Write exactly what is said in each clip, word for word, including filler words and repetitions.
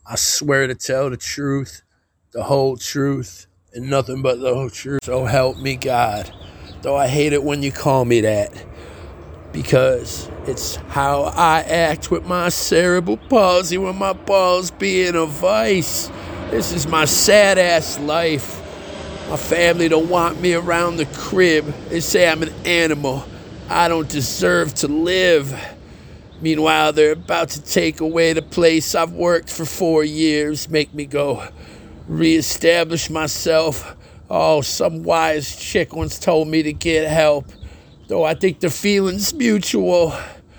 I swear to tell the truth, the whole truth, and nothing but the whole truth. So help me God. Though I hate it when you call me that, because it's how I act with my cerebral palsy when my balls be in a vice. This is my sad ass life. My family don't want me around the crib. They say I'm an animal. I don't deserve to live. Meanwhile, they're about to take away the place I've worked for four years, make me go reestablish myself. Oh, some wise chick once told me to get help, though I think the feeling's mutual,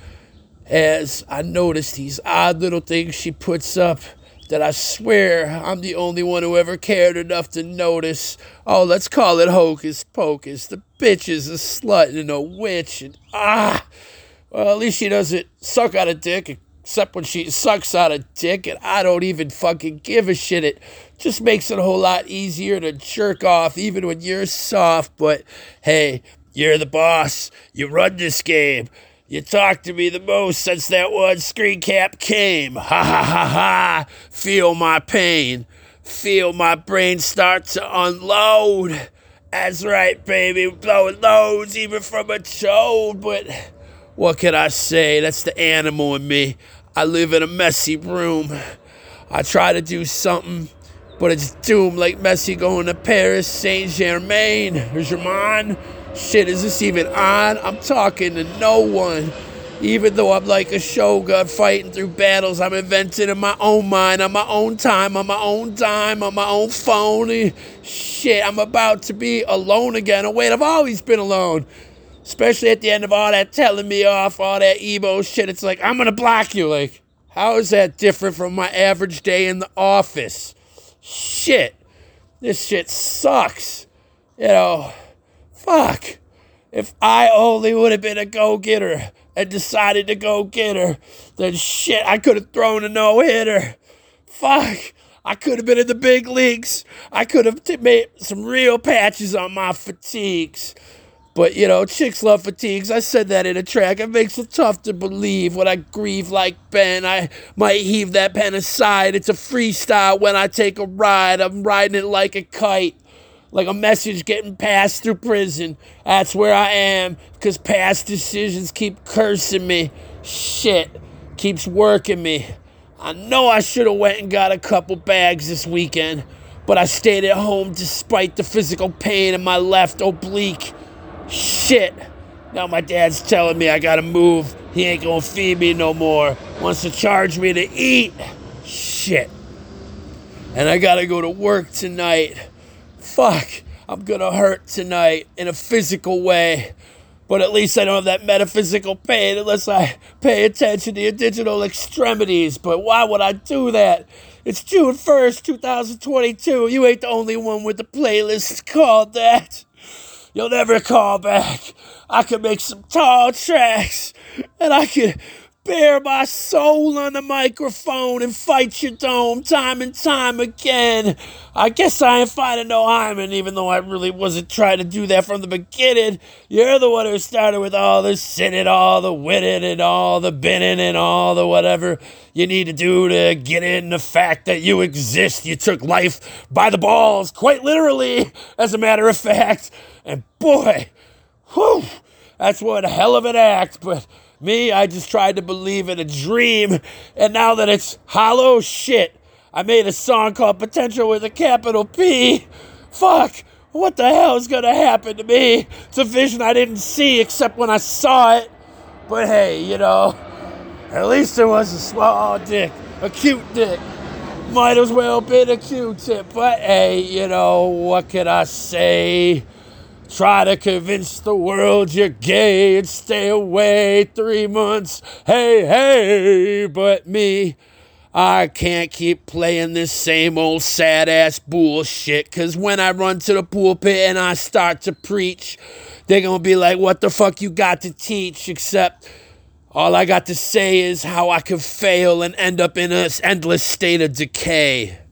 as I notice these odd little things she puts up that I swear I'm the only one who ever cared enough to notice. Oh, let's call it hocus pocus. The bitch is a slut and a witch, and ah, well, at least she doesn't suck out a dick, except when she sucks out a dick, and I don't even fucking give a shit. It just makes it a whole lot easier to jerk off, even when you're soft. But hey, you're the boss. You run this game. You talk to me the most since that one screen cap came. Ha ha ha ha. Feel my pain. Feel my brain start to unload. That's right, baby. Blowing loads even from a chode. But what can I say? That's the animal in me. I live in a messy room. I try to do something, but it's doomed like Messi going to Paris Saint-Germain. Is your mind? Shit, is this even on? I'm talking to no one. Even though I'm like a shogun fighting through battles I'm inventing in my own mind, on my own time, on my own dime, on my own phone. Shit, I'm about to be alone again. Oh, wait, I've always been alone. Especially at the end of all that telling me off, all that emo shit. It's like, I'm going to block you. Like, how is that different from my average day in the office? Shit. This shit sucks. You know, fuck. If I only would have been a go-getter and decided to go get her, then shit, I could have thrown a no-hitter. Fuck. I could have been in the big leagues. I could have t- made some real patches on my fatigues. But, you know, chicks love fatigues. I said that in a track. It makes it tough to believe when I grieve like Ben. I might heave that pen aside. It's a freestyle when I take a ride. I'm riding it like a kite, like a message getting passed through prison. That's where I am, because past decisions keep cursing me. Shit keeps working me. I know I should have went and got a couple bags this weekend, but I stayed at home despite the physical pain in my left oblique. Shit. Now my dad's telling me I gotta move. He ain't gonna feed me no more. Wants to charge me to eat. Shit. And I gotta go to work tonight. Fuck. I'm gonna hurt tonight in a physical way. But at least I don't have that metaphysical pain unless I pay attention to your digital extremities. But why would I do that? It's June first, twenty twenty-two. You ain't the only one with the playlist called that. You'll never call back. I could make some tall tracks, and I could bare my soul on the microphone and fight your dome time and time again. I guess I ain't finding no hymen, even though I really wasn't trying to do that from the beginning. You're the one who started with all the sinning, all the winning, and all the binning, and all the whatever you need to do to get in the fact that you exist. You took life by the balls, quite literally, as a matter of fact. And boy, whew, that's one hell of an act. But me, I just tried to believe in a dream. And now that it's hollow, shit, I made a song called Potential with a capital P. Fuck, what the hell is going to happen to me? It's a vision I didn't see except when I saw it. But hey, you know, at least it was a small dick, a cute dick. Might as well been a Q-tip. But hey, you know, what can I say? Try to convince the world you're gay and stay away three months. Hey, hey, but me, I can't keep playing this same old sad-ass bullshit, because when I run to the pulpit and I start to preach, they're going to be like, what the fuck you got to teach? Except all I got to say is how I could fail and end up in an endless state of decay.